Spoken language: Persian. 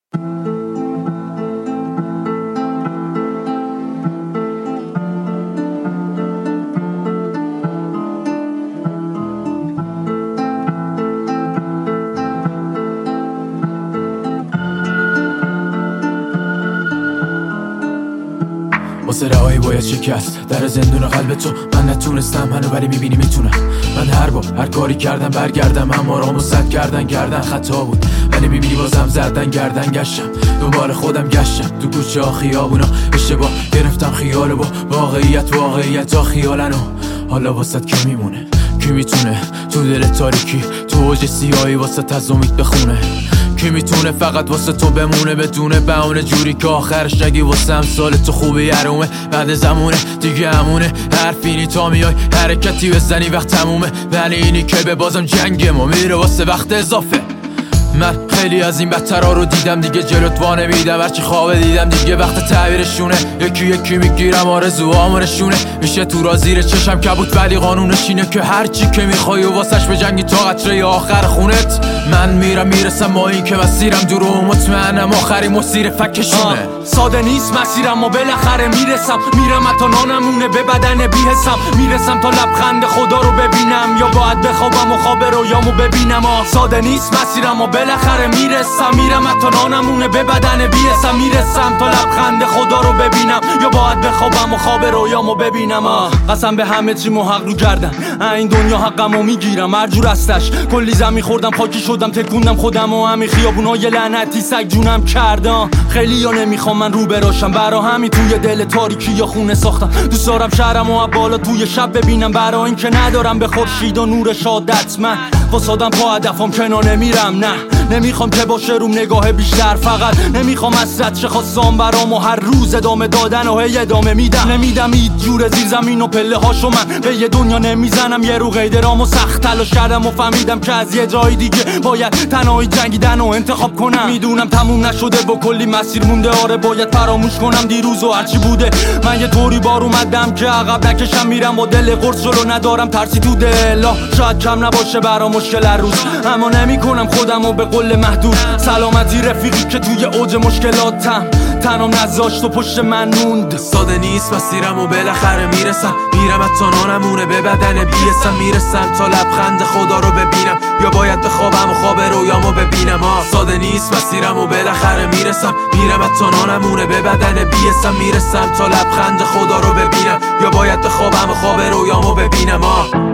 واسه رهایی باید شکست در زندون قلب تو. من نتونستم هنو ولی میبینی میتونم. من هر بار هر کاری کردم برگردم، اما رامو سد کردن خطا بود، ولی میبینی بازم زدن گردن گشتم دنبال خودم گشتم تو کوچه ها خیابونا. اشتباه گرفتم خیالو با واقعیت ها خیالنو. حالا واسه کی میمونه؟ کی میتونه تو دل تاریکی تو اوج سیاهی واسه از امید بخونه؟ کی میتونه فقط واسه تو بمونه بدون بهونه، جوری که آخرش نگی واسه امثال تو خوبه یرومه. بعد زمونه دیگه همونه، حرفینی تا میای حرکتی بزنی وقت تمومه، ولی اینی که به بازم جنگ ما میره واسه وقت اضافه. من خیلی از این بدترها رو دیدم دیگه، جلوت وا نمیدم هرچی خواب دیدم دیگه وقت تعبیرشونه. یکی میگیرم آرزوهامو نشونه میشه تو را زیر چشم کبوت، ولی قانونش اینه که هرچی که میخوای و واسش بجنگی تا قطره آخر خونت. من میرسم با این که مسیرم دور و مطمئنم آخری مسیر فکشونه. ساده نیست مسیرم و بالاخره میرسم تا نانمونه به بدن بی‌حسم، میرسم تا لبخند خدا رو ببینم یا باید بخوابم و خواب رویامو ببینم. ساده نیست مسیرم و بالاخره میرسم تا نانمونه به بدن بی‌حسم، میرسم تا لبخند خدا رو ببینم یا باید بخوابم و خواب رویامو ببینم. قسم به همه چی حق رو کردن، این دنیا حقمو میگیرم هر جور هستش. کلی زمین خوردم خاکی شدم تکوندم خودم و همین خیابونای لعنتی سگ جونم کردم. خیلی یا نمیخوام من رو براشم، برا همین توی دل تاریکی یا خونه ساختم. دوست دارم شهرم و بالا توی شب ببینم، برا این که ندارم به خورشید و نور شادت. من واسادم پا هدفم کنار نمیرم، نه نمیخوام که باشه روم نگاه بیشتر، فقط نمیخوام حسرت شه خواستم برام و هر روز ادامه دادن و هی ادامه نمیدم هیچ جور زیر زمین و پله هاشو من به یه دنیا نمیزنم. یه رو قیدرام و سخت تلاش کردم و فهمیدم که از یه جای دیگه باید تنهایی جنگیدن و انتخاب کنم. میدونم تموم نشده با کلی مسیر مونده، آره باید فراموش کنم دیروز و هرچی بوده. من یه طوری بار اومدم که عقب نکشم، میرم با دل قرص جلو ندارم ترسی تو دل. شاید کم نباشه برام مشکل هر روز، اما نمیکنم خودمو به قول محدود. سلامتی رفیقی که توی اوج مشکلاتم تنم نذاشت و پشت من موند. ساده نیست مسیرم و بالاخره میرسم تا نانمونه به بدن بی‌حسم، میرسم تا لبخند خدا رو ببینم یا باید بخوابم و خواب رویامو ببینم. ساده نیست مسیرم و بالاخره میرسم تا نانمونه به بدن بی‌حسم، میرسم تا لبخند خدا رو ببینم یا باید بخوابم و خواب رویامو ببینم.